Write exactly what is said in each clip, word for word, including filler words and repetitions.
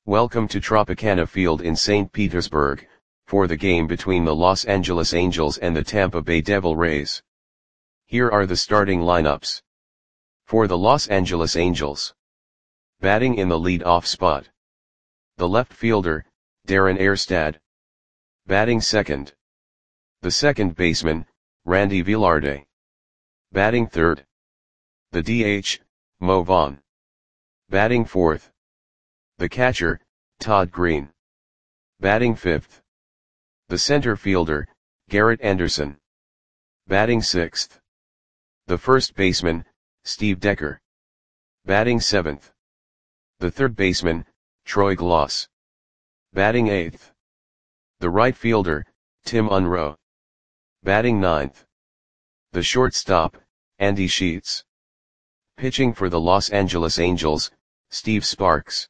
Welcome to Tropicana Field in Saint Petersburg, for the game between the Los Angeles Angels and the Tampa Bay Devil Rays. Here are the starting lineups. For the Los Angeles Angels. Batting in the lead-off spot. The left fielder, Darren Erstad. Batting second. The second baseman, Randy Velarde. Batting third. The D H, Mo Vaughn. Batting fourth. The catcher, Todd Green. Batting fifth. The center fielder, Garrett Anderson. Batting sixth. The first baseman, Steve Decker. Batting seventh. The third baseman, Troy Glaus. Batting eighth. The right fielder, Tim Unruh. Batting ninth. The shortstop, Andy Sheets. Pitching for the Los Angeles Angels, Steve Sparks.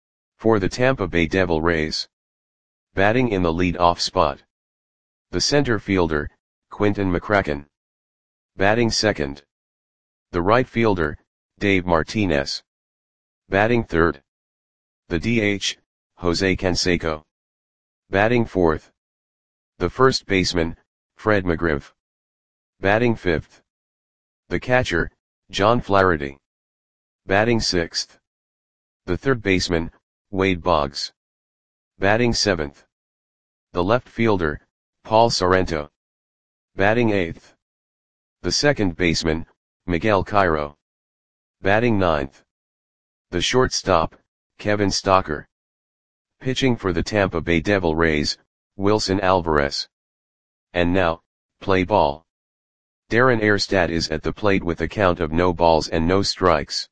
For the Tampa Bay Devil Rays. Batting in the lead-off spot. The center fielder, Quinton McCracken. Batting second. The right fielder, Dave Martinez. Batting third. The D H, Jose Canseco. Batting fourth. The first baseman, Fred McGriff. Batting fifth. The catcher, John Flaherty. Batting sixth. The third baseman, Wade Boggs. Batting seventh. The left fielder, Paul Sorrento. Batting eighth. The second baseman, Miguel Cairo. Batting ninth. The shortstop, Kevin Stocker. Pitching for the Tampa Bay Devil Rays, Wilson Alvarez. And now, play ball. Darren Erstad is at the plate with a count of no balls and no strikes.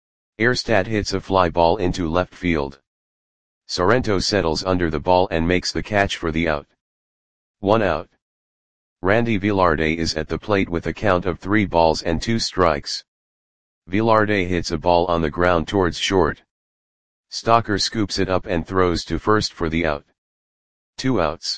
Erstad hits a fly ball into left field. Sorrento settles under the ball and makes the catch for the out. One out. Randy Velarde is at the plate with a count of three balls and two strikes. Velarde hits a ball on the ground towards short. Stocker scoops it up and throws to first for the out. Two outs.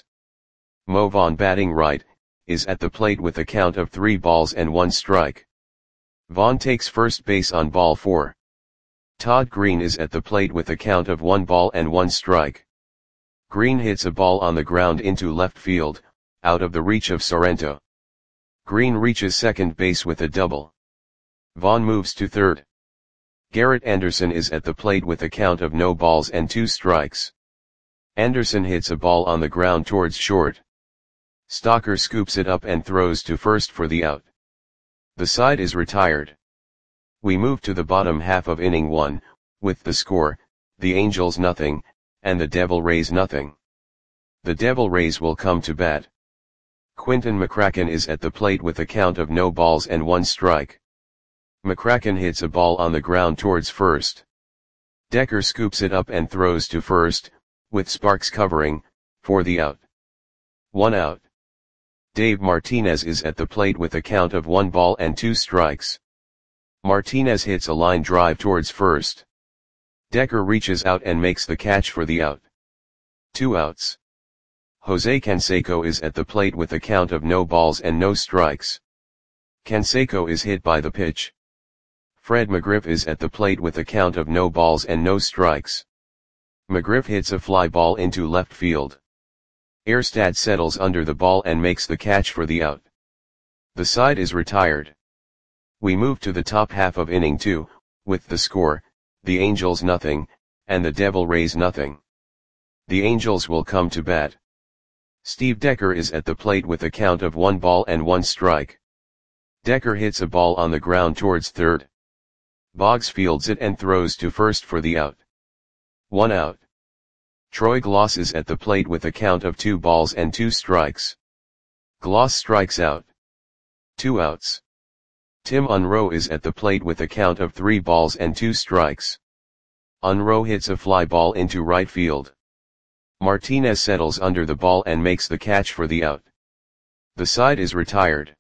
Mo Vaughn, batting right, is at the plate with a count of three balls and one strike. Vaughn takes first base on ball four. Todd Green is at the plate with a count of one ball and one strike. Green hits a ball on the ground into left field, out of the reach of Sorrento. Green reaches second base with a double. Vaughn moves to third. Garrett Anderson is at the plate with a count of no balls and two strikes. Anderson hits a ball on the ground towards short. Stocker scoops it up and throws to first for the out. The side is retired. We move to the bottom half of inning one, with the score, the Angels nothing, and the Devil Rays nothing. The Devil Rays will come to bat. Quinton McCracken is at the plate with a count of no balls and one strike. McCracken hits a ball on the ground towards first. Decker scoops it up and throws to first, with Sparks covering, for the out. One out. Dave Martinez is at the plate with a count of one ball and two strikes. Martinez hits a line drive towards first. Decker reaches out and makes the catch for the out. Two outs. Jose Canseco is at the plate with a count of no balls and no strikes. Canseco is hit by the pitch. Fred McGriff is at the plate with a count of no balls and no strikes. McGriff hits a fly ball into left field. Erstad settles under the ball and makes the catch for the out. The side is retired. We move to the top half of inning two, with the score, the Angels nothing, and the Devil Rays nothing. The Angels will come to bat. Steve Decker is at the plate with a count of one ball and one strike. Decker hits a ball on the ground towards third. Boggs fields it and throws to first for the out. One out. Troy Glaus is at the plate with a count of two balls and two strikes. Glaus strikes out. Two outs. Tim Unruh is at the plate with a count of three balls and two strikes. Unruh hits a fly ball into right field. Martinez settles under the ball and makes the catch for the out. The side is retired.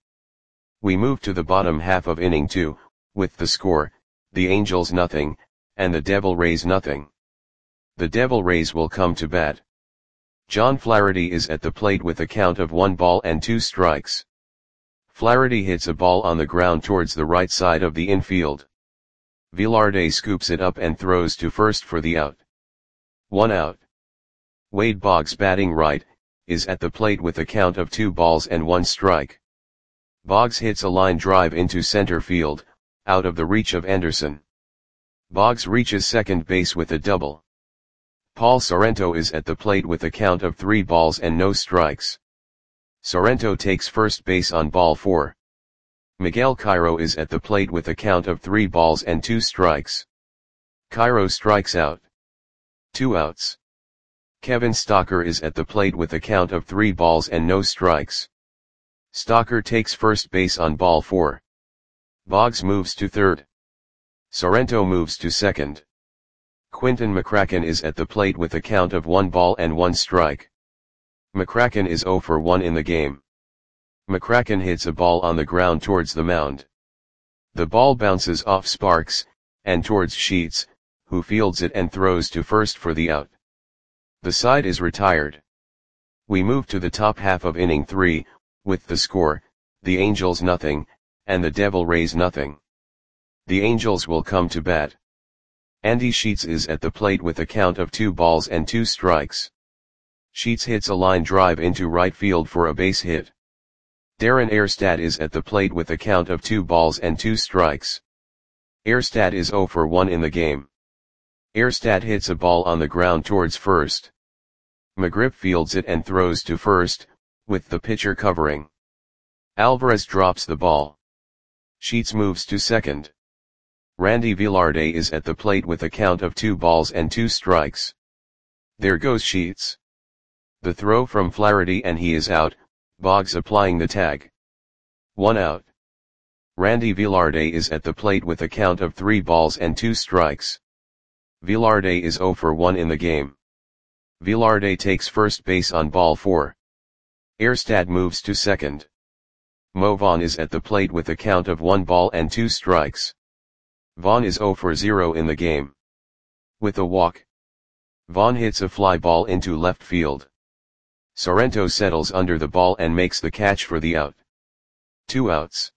We move to the bottom half of inning two, with the score, the Angels nothing, and the Devil Rays nothing. The Devil Rays will come to bat. John Flaherty is at the plate with a count of one ball and two strikes. Flaherty hits a ball on the ground towards the right side of the infield. Velarde scoops it up and throws to first for the out. One out. Wade Boggs batting right, is at the plate with a count of two balls and one strike. Boggs hits a line drive into center field, out of the reach of Anderson. Boggs reaches second base with a double. Paul Sorrento is at the plate with a count of three balls and no strikes. Sorrento takes first base on ball four. Miguel Cairo is at the plate with a count of three balls and two strikes. Cairo strikes out. Two outs. Kevin Stocker is at the plate with a count of three balls and no strikes. Stocker takes first base on ball four. Boggs moves to third. Sorrento moves to second. Quinton McCracken is at the plate with a count of one ball and one strike. McCracken is zero for one in the game. McCracken hits a ball on the ground towards the mound. The ball bounces off Sparks, and towards Sheets, who fields it and throws to first for the out. The side is retired. We move to the top half of inning three, with the score, the Angels nothing, and the Devil Rays nothing. The Angels will come to bat. Andy Sheets is at the plate with a count of two balls and two strikes. Sheets hits a line drive into right field for a base hit. Darren Erstad is at the plate with a count of two balls and two strikes. Erstad is zero for one in the game. Erstad hits a ball on the ground towards first. McGriff fields it and throws to first, with the pitcher covering. Alvarez drops the ball. Sheets moves to second. Randy Velarde is at the plate with a count of two balls and two strikes. There goes Sheets. The throw from Flaherty and he is out, Boggs applying the tag. One out. Randy Velarde is at the plate with a count of three balls and two strikes. Velarde is zero for one in the game. Velarde takes first base on ball four. Erstad moves to second. Mo Vaughn is at the plate with a count of one ball and two strikes. Vaughn is zero for zero in the game. With a walk, Vaughn hits a fly ball into left field. Sorrento settles under the ball and makes the catch for the out. Two outs.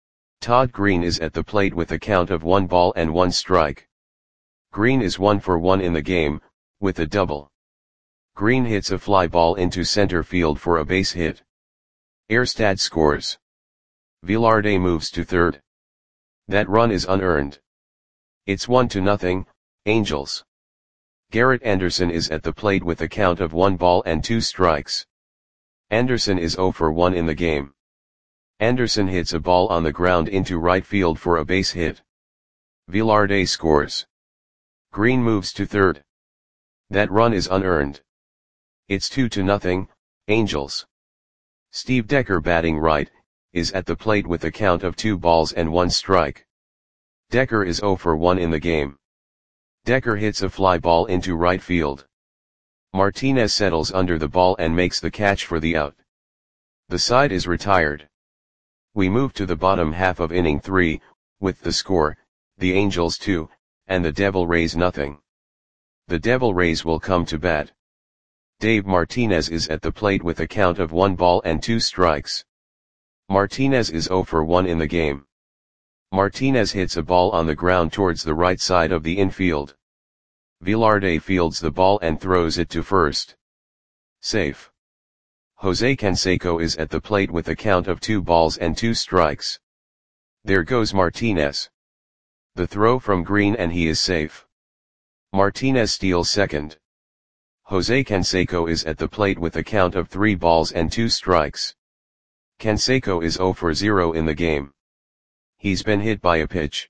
Todd Green is at the plate with a count of one ball and one strike. Green is one for one in the game, with a double. Green hits a fly ball into center field for a base hit. Erstad scores. Velarde moves to third. That run is unearned. It's one to nothing, Angels. Garrett Anderson is at the plate with a count of one ball and two strikes. Anderson is zero for one in the game. Anderson hits a ball on the ground into right field for a base hit. Velarde scores. Green moves to third. That run is unearned. It's two to nothing, Angels. Steve Decker batting right, is at the plate with a count of two balls and one strike. Decker is zero for one in the game. Decker hits a fly ball into right field. Martinez settles under the ball and makes the catch for the out. The side is retired. We move to the bottom half of inning three, with the score, the Angels two, and the Devil Rays nothing. The Devil Rays will come to bat. Dave Martinez is at the plate with a count of one ball and two strikes. Martinez is zero for one in the game. Martinez hits a ball on the ground towards the right side of the infield. Velarde fields the ball and throws it to first. Safe. Jose Canseco is at the plate with a count of two balls and two strikes. There goes Martinez. The throw from Green and he is safe. Martinez steals second. Jose Canseco is at the plate with a count of three balls and two strikes. Canseco is zero for zero in the game. He's been hit by a pitch.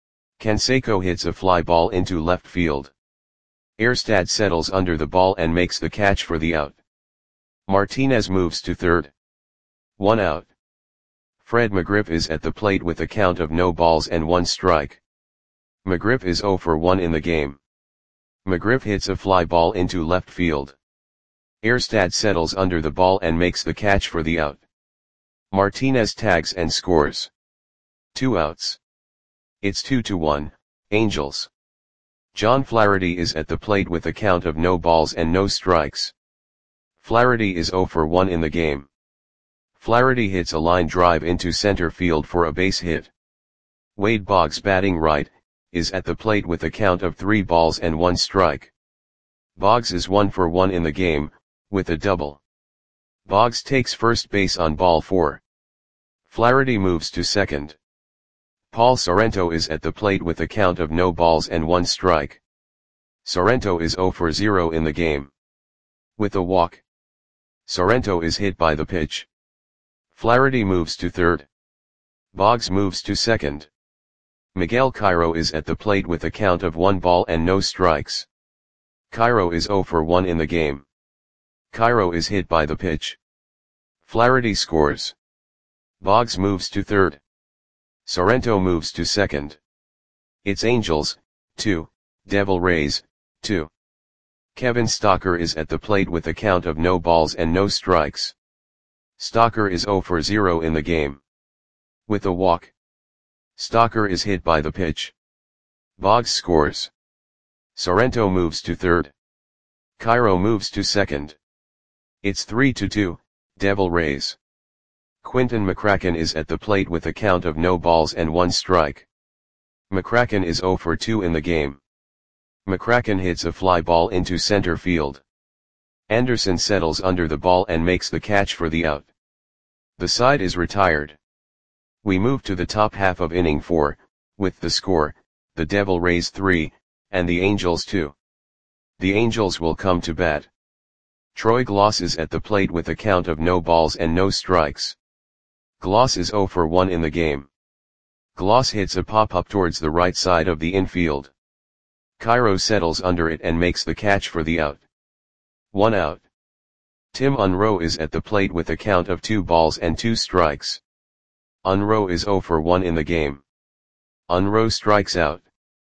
Canseco hits a fly ball into left field. Erstad settles under the ball and makes the catch for the out. Martinez moves to third. One out. Fred McGriff is at the plate with a count of no balls and one strike. McGriff is zero for one in the game. McGriff hits a fly ball into left field. Erstad settles under the ball and makes the catch for the out. Martinez tags and scores. Two outs. It's two to one, Angels. John Flaherty is at the plate with a count of no balls and no strikes. Flaherty is zero for one in the game. Flaherty hits a line drive into center field for a base hit. Wade Boggs batting right, is at the plate with a count of three balls and one strike. Boggs is one for one in the game, with a double. Boggs takes first base on ball four. Flaherty moves to second. Paul Sorrento is at the plate with a count of no balls and one strike. Sorrento is zero for zero in the game. With a walk. Sorrento is hit by the pitch. Flaherty moves to third. Boggs moves to second. Miguel Cairo is at the plate with a count of one ball and no strikes. Cairo is zero for one in the game. Cairo is hit by the pitch. Flaherty scores. Boggs moves to third. Sorrento moves to second. It's Angels, two, Devil Rays, two. Kevin Stocker is at the plate with a count of no balls and no strikes. Stocker is zero for zero in the game. With a walk. Stocker is hit by the pitch. Boggs scores. Sorrento moves to third. Cairo moves to second. It's three to two, Devil Rays. Quinton McCracken is at the plate with a count of no balls and one strike. McCracken is zero for two in the game. McCracken hits a fly ball into center field. Anderson settles under the ball and makes the catch for the out. The side is retired. We move to the top half of inning four, with the score, the Devil Rays three, and the Angels two. The Angels will come to bat. Troy Gloss is at the plate with a count of no balls and no strikes. Gloss is zero for one in the game. Gloss hits a pop-up towards the right side of the infield. Cairo settles under it and makes the catch for the out. One out. Tim Unroe is at the plate with a count of two balls and two strikes. Unroe is zero for one in the game. Unroe strikes out.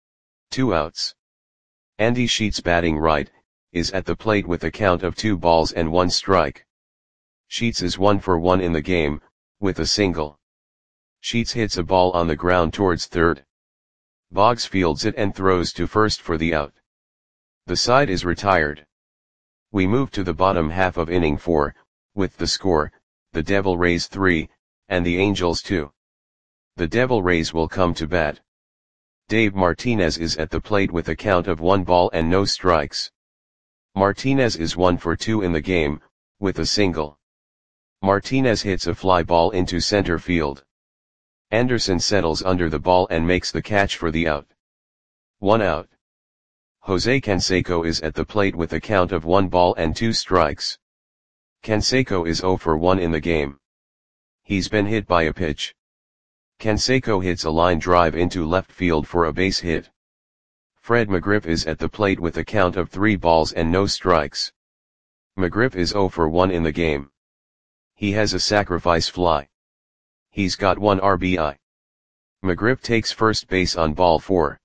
Two outs. Andy Sheets, batting right, is at the plate with a count of two balls and one strike. Sheets is one for one in the game, with a single. Sheets hits a ball on the ground towards third. Boggs fields it and throws to first for the out. The side is retired. We move to the bottom half of inning four, with the score, the Devil Rays three, and the Angels two. The Devil Rays will come to bat. Dave Martinez is at the plate with a count of one ball and no strikes. Martinez is one for two in the game, with a single. Martinez hits a fly ball into center field. Anderson settles under the ball and makes the catch for the out. One out. Jose Canseco is at the plate with a count of one ball and two strikes. Canseco is zero for one in the game. He's been hit by a pitch. Canseco hits a line drive into left field for a base hit. Fred McGriff is at the plate with a count of three balls and no strikes. McGriff is zero for one in the game. He has a sacrifice fly. He's got one R B I. McGriff takes first base on ball four.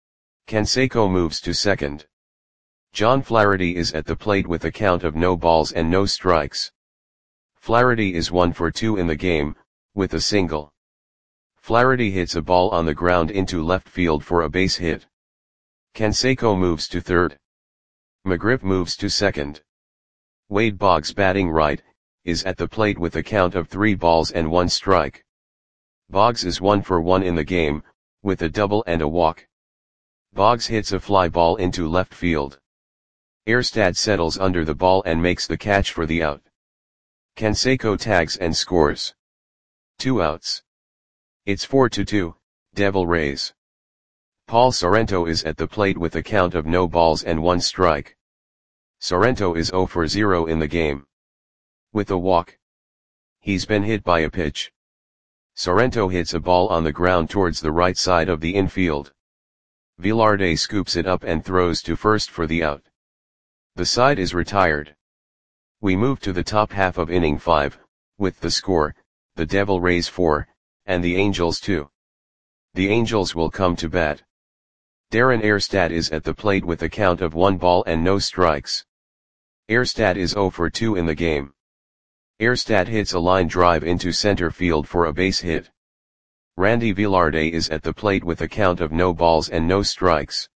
Canseco moves to second. John Flaherty is at the plate with a count of no balls and no strikes. Flaherty is one for two in the game, with a single. Flaherty hits a ball on the ground into left field for a base hit. Canseco moves to third. McGriff moves to second. Wade Boggs, batting right, is at the plate with a count of three balls and one strike. Boggs is one for one in the game, with a double and a walk. Boggs hits a fly ball into left field. Erstad settles under the ball and makes the catch for the out. Canseco tags and scores. Two outs. It's four to two, Devil Rays. Paul Sorrento is at the plate with a count of no balls and one strike. Sorrento is zero for zero in the game. With a walk. He's been hit by a pitch. Sorrento hits a ball on the ground towards the right side of the infield. Velarde scoops it up and throws to first for the out. The side is retired. We move to the top half of inning five, with the score, the Devil Rays four, and the Angels two. The Angels will come to bat. Darren Erstad is at the plate with a count of one ball and no strikes. Erstad is zero for two in the game. Erstad hits a line drive into center field for a base hit. Randy Velarde is at the plate with a count of no balls and no strikes.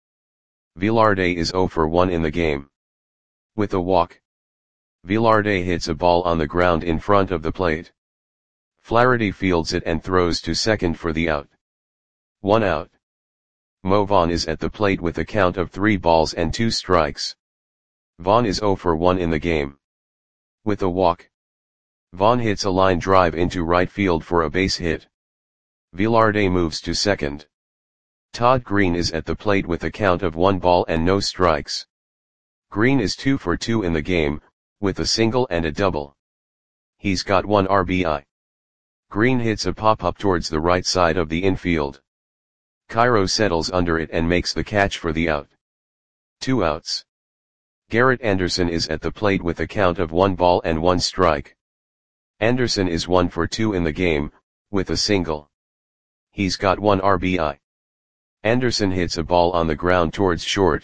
Velarde is zero for one in the game. With a walk. Velarde hits a ball on the ground in front of the plate. Flaherty fields it and throws to second for the out. One out. Mo Vaughn is at the plate with a count of three balls and two strikes. Vaughn is zero for one in the game. With a walk, Vaughn hits a line drive into right field for a base hit. Velarde moves to second. Todd Green is at the plate with a count of one ball and no strikes. Green is two for two in the game, with a single and a double. He's got one R B I. Green hits a pop-up towards the right side of the infield. Cairo settles under it and makes the catch for the out. Two outs. Garrett Anderson is at the plate with a count of one ball and one strike. Anderson is one for two in the game, with a single. He's got one R B I. Anderson hits a ball on the ground towards short.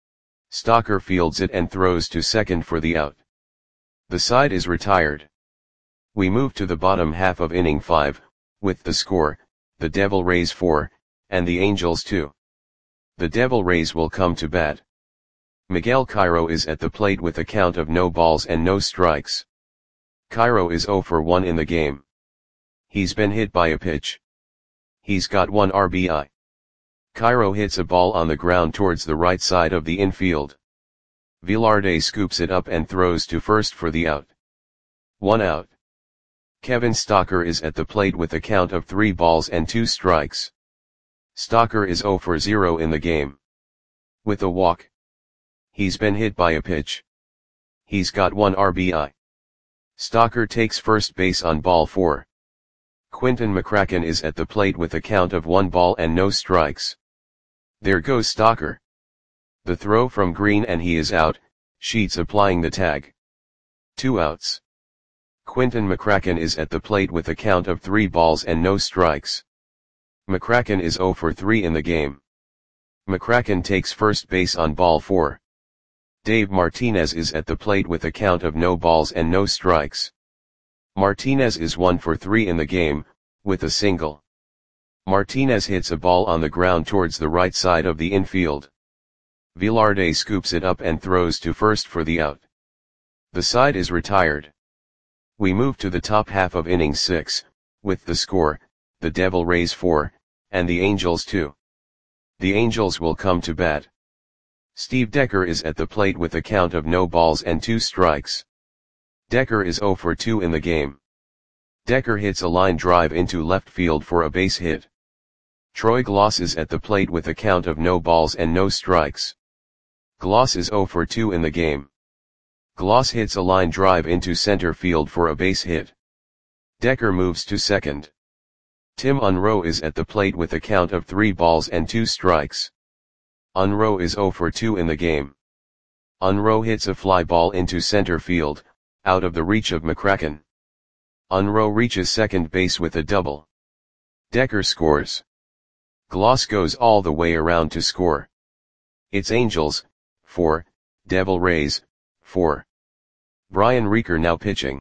Stocker fields it and throws to second for the out. The side is retired. We move to the bottom half of inning five, with the score, the Devil Rays four, and the Angels two. The Devil Rays will come to bat. Miguel Cairo is at the plate with a count of no balls and no strikes. Cairo is zero for one in the game. He's been hit by a pitch. He's got one R B I. Cairo hits a ball on the ground towards the right side of the infield. Velarde scoops it up and throws to first for the out. One out. Kevin Stocker is at the plate with a count of three balls and two strikes. Stocker is zero for zero in the game. With a walk, he's been hit by a pitch. He's got one R B I. Stocker takes first base on ball four. Quinton McCracken is at the plate with a count of one ball and no strikes. There goes Stocker. The throw from Green and he is out, Sheets applying the tag. Two outs. Quinton McCracken is at the plate with a count of three balls and no strikes. McCracken is zero for three in the game. McCracken takes first base on ball four. Dave Martinez is at the plate with a count of no balls and no strikes. Martinez is one for three in the game, with a single. Martinez hits a ball on the ground towards the right side of the infield. Velarde scoops it up and throws to first for the out. The side is retired. We move to the top half of inning six, with the score, the Devil Rays four, and the Angels two. The Angels will come to bat. Steve Decker is at the plate with a count of no balls and two strikes. Decker is zero for two in the game. Decker hits a line drive into left field for a base hit. Troy Gloss is at the plate with a count of no balls and no strikes. Gloss is zero for two in the game. Gloss hits a line drive into center field for a base hit. Decker moves to second. Tim Unroe is at the plate with a count of three balls and two strikes. Unroe is zero for two in the game. Unroe hits a fly ball into center field, out of the reach of McCracken. Unroe reaches second base with a double. Decker scores. Gloss goes all the way around to score. It's Angels, four, Devil Rays, four. Brian Reeker now pitching.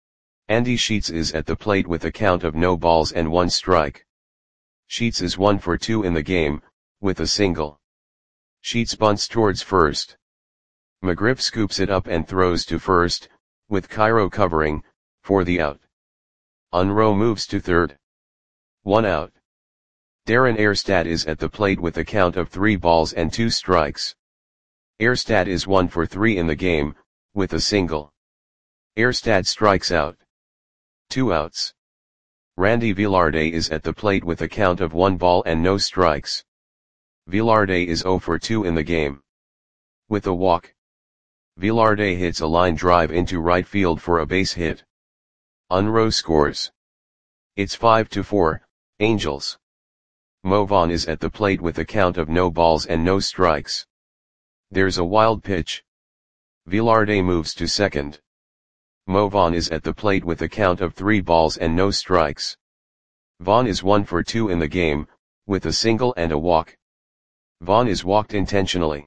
Andy Sheets is at the plate with a count of no balls and one strike. Sheets is one for two in the game, with a single. Sheets bunts towards first. McGriff scoops it up and throws to first, with Cairo covering, for the out. Unroe moves to third. One out. Darren Erstad is at the plate with a count of three balls and two strikes. Erstad is one for three in the game, with a single. Erstad strikes out. Two outs. Randy Velarde is at the plate with a count of one ball and no strikes. Velarde is zero for two in the game. With a walk, Velarde hits a line drive into right field for a base hit. Unroe scores. It's five to four, Angels. Mo Vaughn is at the plate with a count of no balls and no strikes. There's a wild pitch. Velarde moves to second. Mo Vaughn is at the plate with a count of three balls and no strikes. Vaughn is one for two in the game, with a single and a walk. Vaughn is walked intentionally.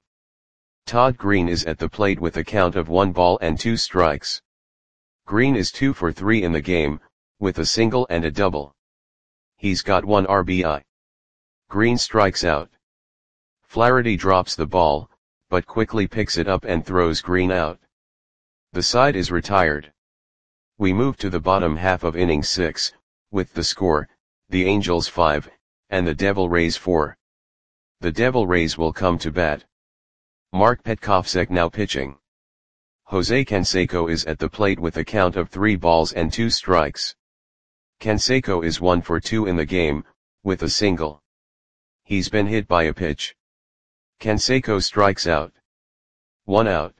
Todd Green is at the plate with a count of one ball and two strikes. Green is two for three in the game, with a single and a double. He's got one R B I. Green strikes out. Flaherty drops the ball, but quickly picks it up and throws Green out. The side is retired. We move to the bottom half of inning six, with the score, the Angels five, and the Devil Rays four. The Devil Rays will come to bat. Mark Petkovsek now pitching. Jose Canseco is at the plate with a count of three balls and two strikes. Canseco is one for two in the game, with a single. He's been hit by a pitch. Canseco strikes out. One out.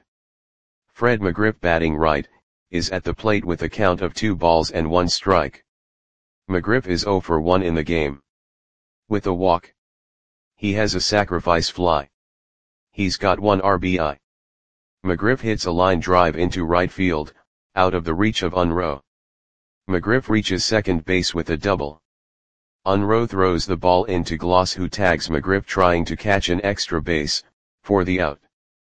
Fred McGriff, batting right, is at the plate with a count of two balls and one strike. McGriff is zero for one in the game. With a walk. He has a sacrifice fly. He's got one R B I. McGriff hits a line drive into right field, out of the reach of Unruh. McGriff reaches second base with a double. Unruh throws the ball into Gloss, who tags McGriff trying to catch an extra base, for the out.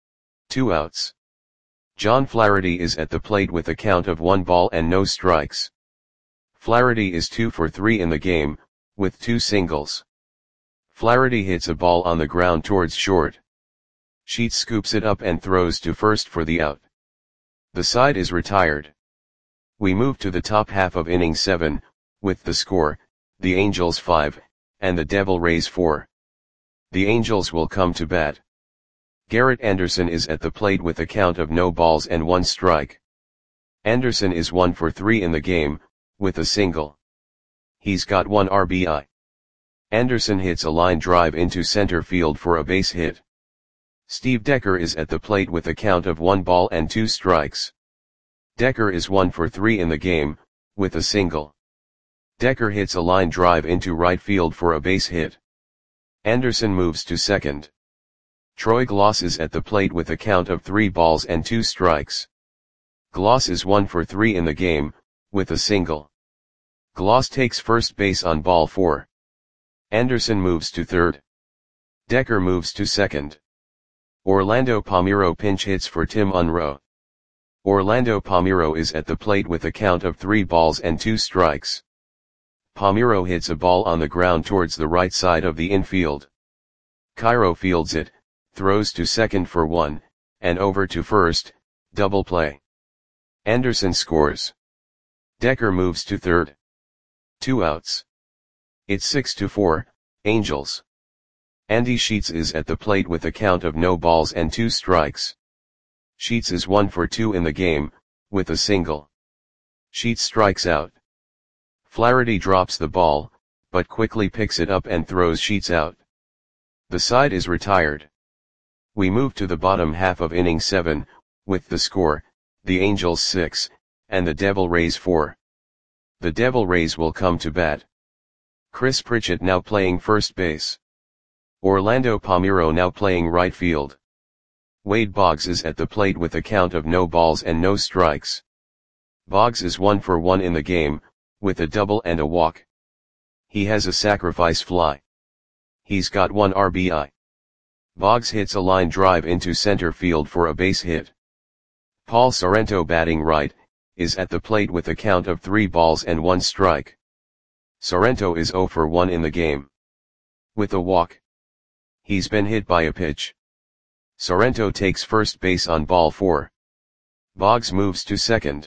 Two outs. John Flaherty is at the plate with a count of one ball and no strikes. Flaherty is two for three in the game, with two singles. Flaherty hits a ball on the ground towards short. Sheets scoops it up and throws to first for the out. The side is retired. We move to the top half of inning seven, with the score, the Angels five, and the Devil Rays four. The Angels will come to bat. Garrett Anderson is at the plate with a count of no balls and one strike. Anderson is one for three in the game, with a single. He's got one R B I. Anderson hits a line drive into center field for a base hit. Steve Decker is at the plate with a count of one ball and two strikes. Decker is one for three in the game, with a single. Decker hits a line drive into right field for a base hit. Anderson moves to second. Troy Gloss is at the plate with a count of three balls and two strikes. Gloss is one for three in the game, with a single. Gloss takes first base on ball four. Anderson moves to third. Decker moves to second. Orlando Palmeiro pinch hits for Tim Unruh. Orlando Palmeiro is at the plate with a count of three balls and two strikes. Palmeiro hits a ball on the ground towards the right side of the infield. Cairo fields it, throws to second for one, and over to first, double play. Anderson scores. Decker moves to third. Two outs. It's six to four, Angels. Andy Sheets is at the plate with a count of no balls and two strikes. Sheets is one for two in the game, with a single. Sheets strikes out. Flaherty drops the ball, but quickly picks it up and throws Sheets out. The side is retired. We move to the bottom half of inning seven, with the score, the Angels six, and the Devil Rays four. The Devil Rays will come to bat. Chris Pritchett now playing first base. Orlando Palmeiro now playing right field. Wade Boggs is at the plate with a count of no balls and no strikes. Boggs is one for one in the game, with a double and a walk. He has a sacrifice fly. He's got one R B I. Boggs hits a line drive into center field for a base hit. Paul Sorrento, batting right, is at the plate with a count of three balls and one strike. Sorrento is zero for one in the game. With a walk. He's been hit by a pitch. Sorrento takes first base on ball four. Boggs moves to second.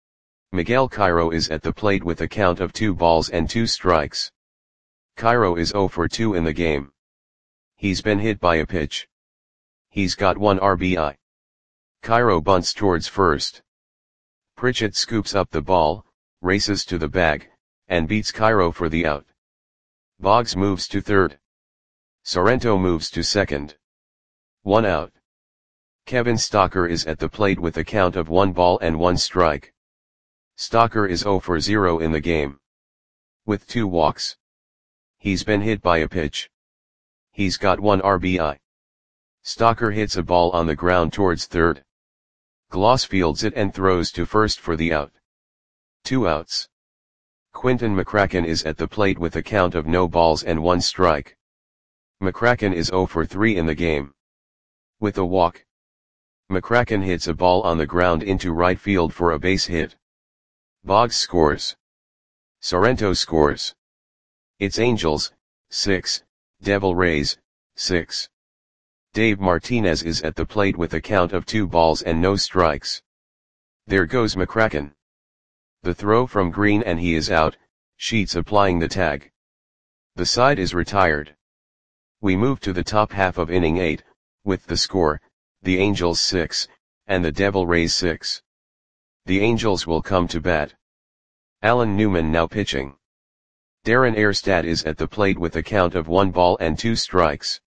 Miguel Cairo is at the plate with a count of two balls and two strikes. Cairo is zero for two in the game. He's been hit by a pitch. He's got one R B I. Cairo bunts towards first. Pritchett scoops up the ball, races to the bag, and beats Cairo for the out. Boggs moves to third. Sorrento moves to second. One out. Kevin Stocker is at the plate with a count of one ball and one strike. Stocker is zero for zero in the game. With two walks. He's been hit by a pitch. He's got one R B I. Stocker hits a ball on the ground towards third. Gloss fields it and throws to first for the out. Two outs. Quinton McCracken is at the plate with a count of no balls and one strike. McCracken is zero for three in the game. With a walk. McCracken hits a ball on the ground into right field for a base hit. Boggs scores. Sorrento scores. It's Angels, six, Devil Rays, six. Dave Martinez is at the plate with a count of two balls and no strikes. There goes McCracken. The throw from Green and he is out, Sheets applying the tag. The side is retired. We move to the top half of inning eight, with the score, the Angels six, and the Devil Rays six. The Angels will come to bat. Alan Newman now pitching. Darren Erstad is at the plate with a count of one ball and two strikes.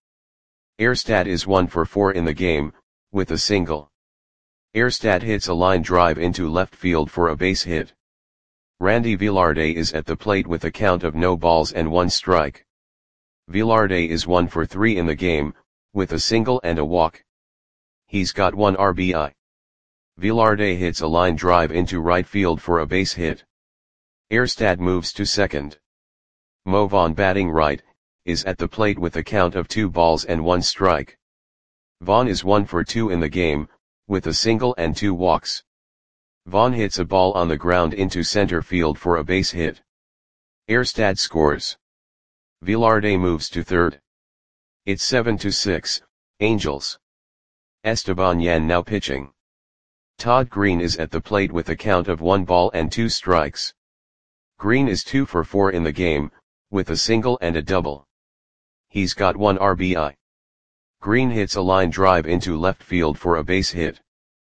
Erstad is one for four in the game, with a single. Erstad hits a line drive into left field for a base hit. Randy Velarde is at the plate with a count of no balls and one strike. Velarde is one for three in the game, with a single and a walk. He's got one R B I. Velarde hits a line drive into right field for a base hit. Erstad moves to second. Mo Vaughn, batting right, is at the plate with a count of two balls and one strike. Vaughn is one for two in the game, with a single and two walks. Vaughn hits a ball on the ground into center field for a base hit. Erstad scores. Velarde moves to third. It's seven to six, Angels. Esteban Yan now pitching. Todd Green is at the plate with a count of one ball and two strikes. Green is two for four in the game, with a single and a double. He's got one R B I. Green hits a line drive into left field for a base hit.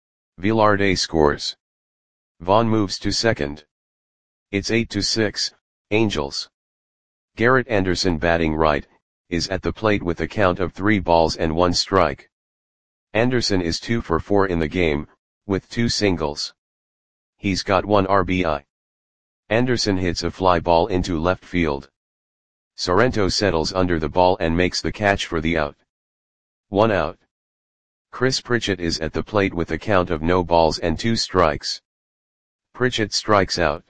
Velarde scores. Vaughn moves to second. It's eight to six, Angels. Garrett Anderson, batting right, is at the plate with a count of three balls and one strike. Anderson is two for four in the game, with two singles. He's got one R B I. Anderson hits a fly ball into left field. Sorrento settles under the ball and makes the catch for the out. One out. Chris Pritchett is at the plate with a count of no balls and two strikes. Pritchett strikes out.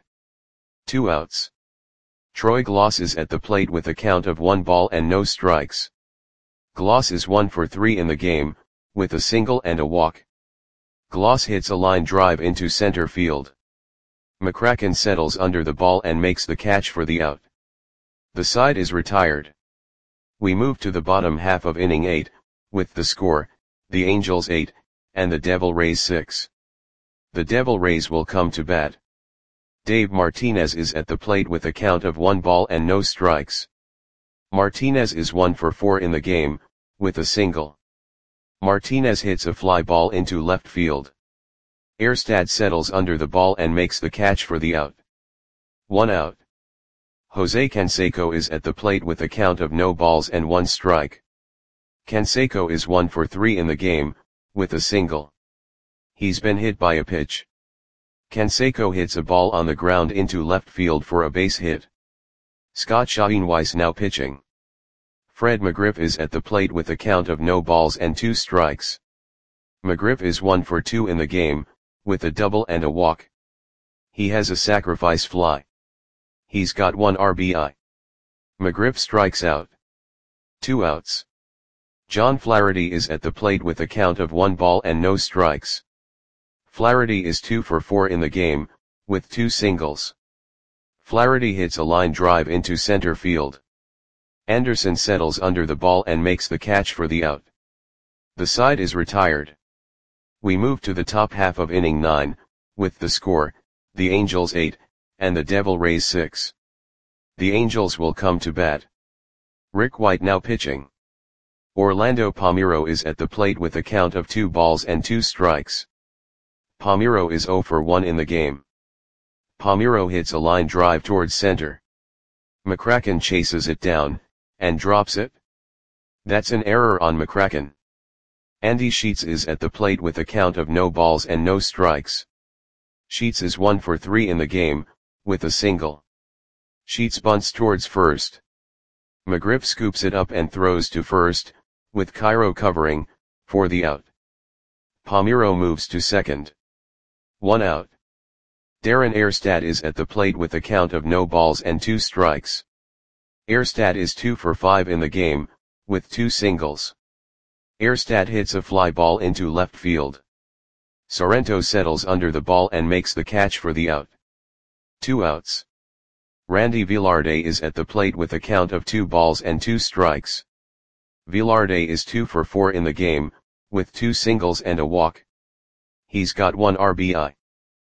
Two outs. Troy Gloss is at the plate with a count of one ball and no strikes. Gloss is one for three in the game, with a single and a walk. Gloss hits a line drive into center field. McCracken settles under the ball and makes the catch for the out. The side is retired. We move to the bottom half of inning eight, with the score, the Angels eight, and the Devil Rays six. The Devil Rays will come to bat. Dave Martinez is at the plate with a count of one ball and no strikes. Martinez is one for four in the game, with a single. Martinez hits a fly ball into left field. Erstad settles under the ball and makes the catch for the out. One out. Jose Canseco is at the plate with a count of no balls and one strike. Canseco is one for three in the game, with a single. He's been hit by a pitch. Canseco hits a ball on the ground into left field for a base hit. Scott Schoenweiss now pitching. Fred McGriff is at the plate with a count of no balls and two strikes. McGriff is one for two in the game, with a double and a walk. He has a sacrifice fly. He's got one R B I. McGriff strikes out. Two outs. John Flaherty is at the plate with a count of one ball and no strikes. Flaherty is two for four in the game, with two singles. Flaherty hits a line drive into center field. Anderson settles under the ball and makes the catch for the out. The side is retired. We move to the top half of inning nine, with the score, the Angels eight, and the Devil Rays six. The Angels will come to bat. Rick White now pitching. Orlando Palmeiro is at the plate with a count of two balls and two strikes. Palmeiro is zero for one in the game. Palmeiro hits a line drive towards center. McCracken chases it down, and drops it. That's an error on McCracken. Andy Sheets is at the plate with a count of no balls and no strikes. Sheets is one for three in the game, with a single. Sheets bunts towards first. McGriff scoops it up and throws to first, with Cairo covering, for the out. Palmeiro moves to second. One out. Darren Erstad is at the plate with a count of no balls and two strikes. Erstad is two for five in the game, with two singles. Erstad hits a fly ball into left field. Sorrento settles under the ball and makes the catch for the out. Two outs. Randy Velarde is at the plate with a count of two balls and two strikes. Velarde is two for four in the game, with two singles and a walk. He's got one R B I.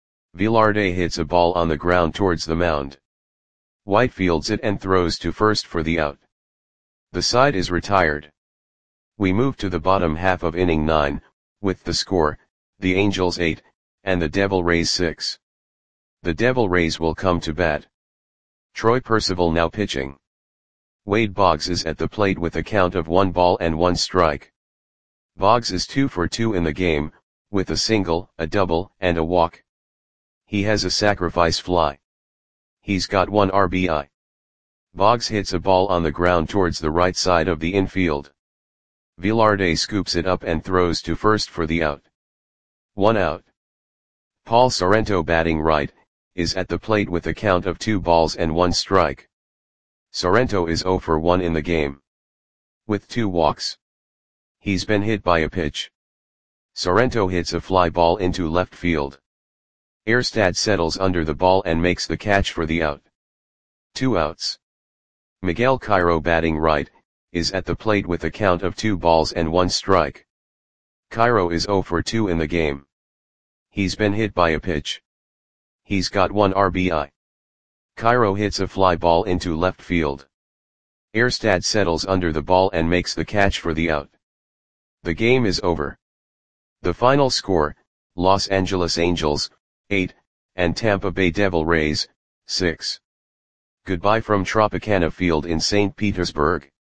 Velarde hits a ball on the ground towards the mound. White fields it and throws to first for the out. The side is retired. We move to the bottom half of inning nine, with the score, the Angels eight, and the Devil Rays six. The Devil Rays will come to bat. Troy Percival now pitching. Wade Boggs is at the plate with a count of one ball and one strike. Boggs is two for two in the game, with a single, a double, and a walk. He has a sacrifice fly. He's got one R B I. Boggs hits a ball on the ground towards the right side of the infield. Velarde scoops it up and throws to first for the out. One out. Paul Sorrento batting right, is at the plate with a count of two balls and one strike. Sorrento is zero for one in the game, with two walks. He's been hit by a pitch. Sorrento hits a fly ball into left field. Erstad settles under the ball and makes the catch for the out. Two outs. Miguel Cairo batting right, is at the plate with a count of two balls and one strike. Cairo is zero for two in the game. He's been hit by a pitch. He's got one R B I. Cairo hits a fly ball into left field. Erstad settles under the ball and makes the catch for the out. The game is over. The final score, Los Angeles Angels, eight, and Tampa Bay Devil Rays, six. Goodbye from Tropicana Field in Saint Petersburg.